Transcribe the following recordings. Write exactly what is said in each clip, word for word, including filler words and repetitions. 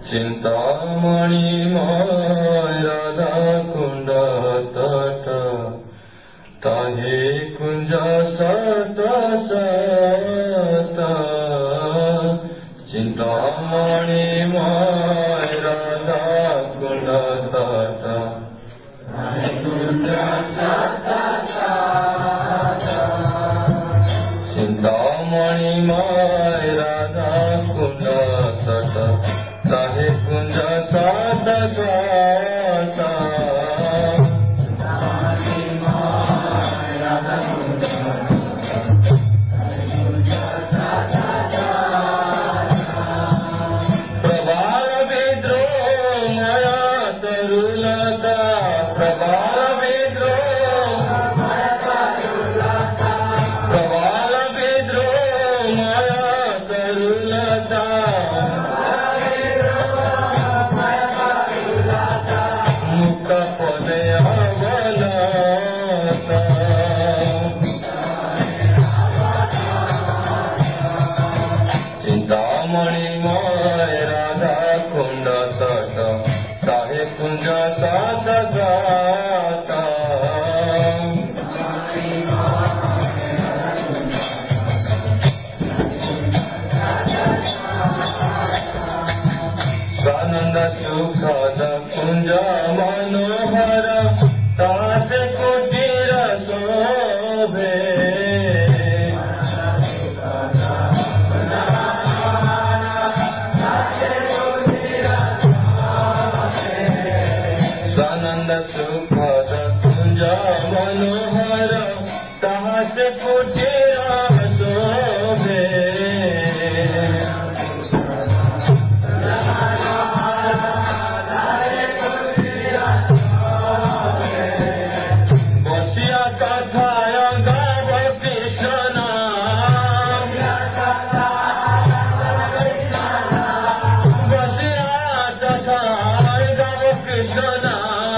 চিন্তামণি ময় রাধা কুণ্ড তট তাহে কুঞ্জ সত সত চিন্তামণি ময় রাধা কুণ্ড তট তাহে কুঞ্জ সত সত চিন্তামণি ময় রাধা কুণ্ড তট তাহে কুঞ্জ সত সত প্রবাল বিদ্রোহ মায়া তরুলতা প্রবাল বিদ্রোহ প্রবাল বিদ্রোহ মায়া তরুলতা মুক্ত পদে অবলতা চিন্তামণি ময় রাধা কুণ্ড তট তাহে কুঞ্জ সত সত स्वानंद सुखद कुंज मनोहर ताते कुटीर शोभे स्वानंद सुखद कुंज मनोहर ताते कुटीर शोभे कथाय गाव कृष्ण बसिया कथाय गाव कृष्ण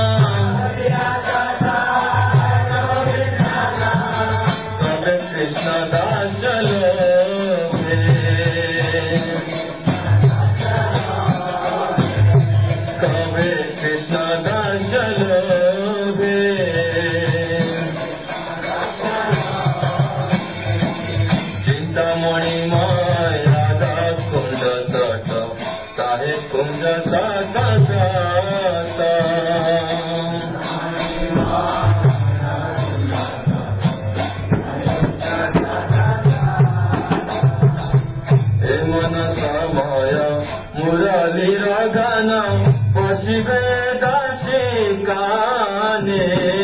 कवे कृष्ण दास लोभे कवे कृष्ण दास लोभे चिंतामणि मय राधा कुंड तट ताहे कुंज सत सत हे मन समय मुरलीर गान बसिबे दासी काने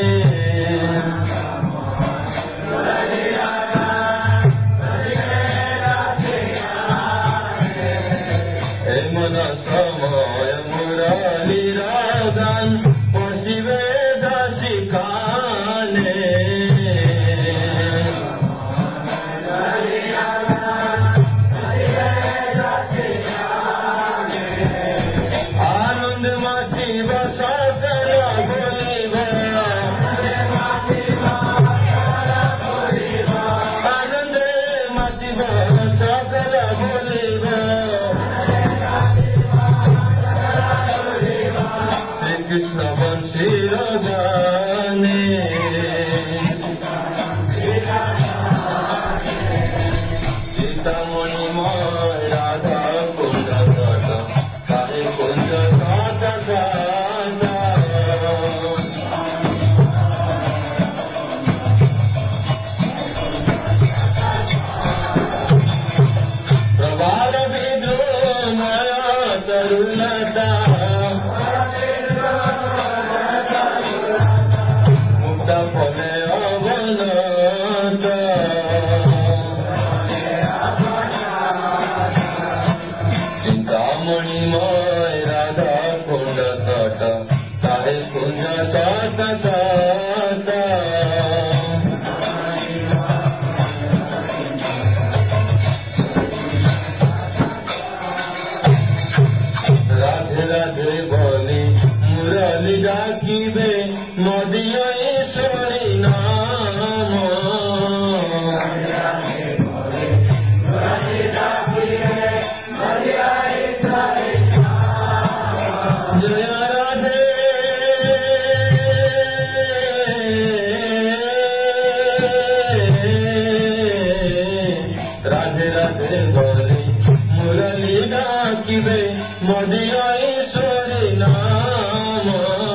मन समय मुरलीर गान बसिबे दासी काने आनंद मातिब सकल बोलिब आनंद मातिब सकल बोलिब कृष्ण बंशीर गाने सीतामणि मय राधा कुंड तट ताहे कुंज सत सत प्रबाल विद्रोह माया तरुलता फले अवनता चिंतामणि मय राधा कुंड तट ताहे कुंज सत सत राधे राधे बोली मुरली डाकिबे मदिया ईश्वरी नाम राधे राधे बोली मुरली डाकिबे मदिया ईश्वरी नाम ডাকিবে মদিয়া ঈশ্বরী নাম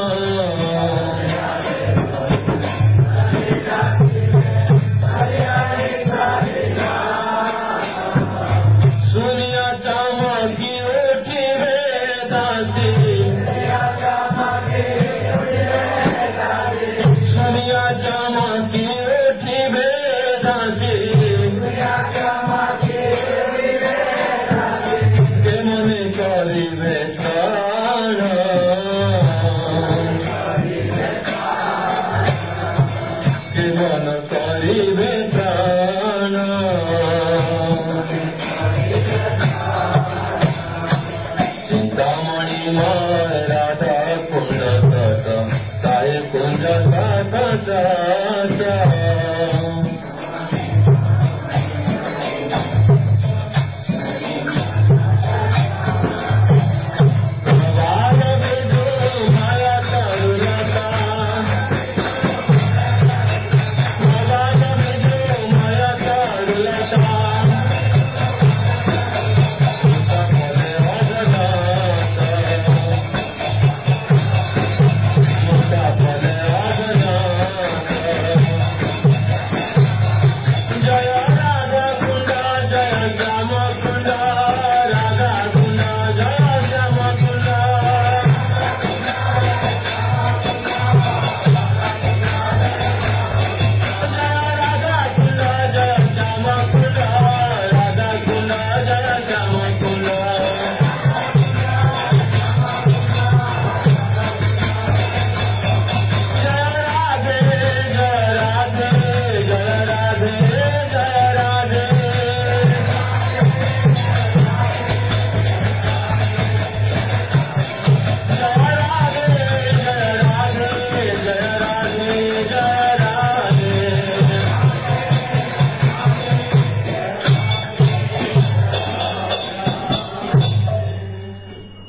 শুনিয়া চামকি উঠিবে দাসী শুনিয়া চামকি উঠিবে দাসী কে মনে করিবে ত্রাণ কে মন করিবে ত্রাণ চিন্তামণি ময় রাধা কুণ্ড তট তাই কুঞ্জ সাত